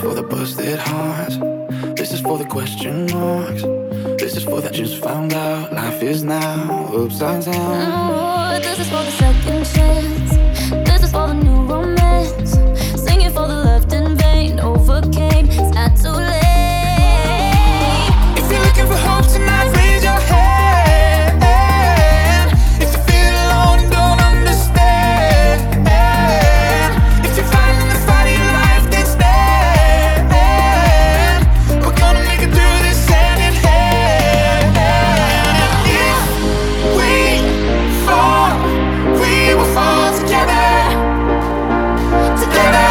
for the busted hearts. This is for the question marks. This is for that just found out life is now upside down. Oh, this is for the second chance. This is for the new romance. Singing for the left in vain. Overcame, it's not too late. If you're looking for hope tonight, raise your hand. If you feel alone and don't understand, if you're fighting the fight of your life, then stand. We're gonna make it through this hand in hand. If we fall, we will fall together. Together.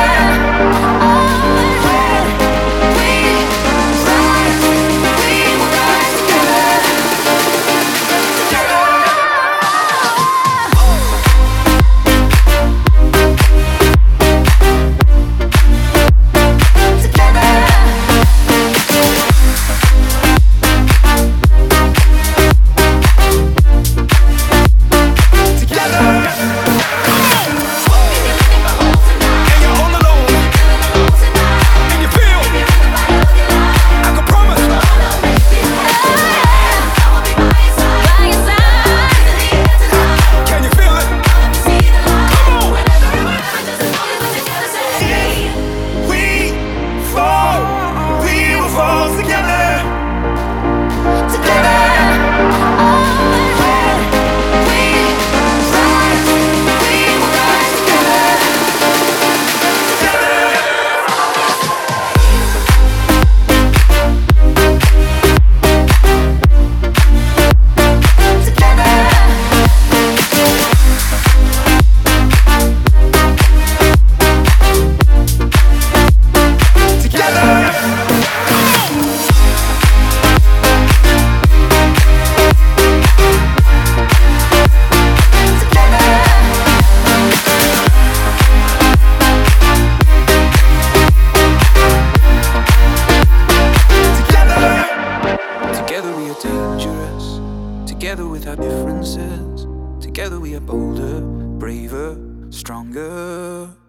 Together with our differences, together we are bolder, braver, stronger.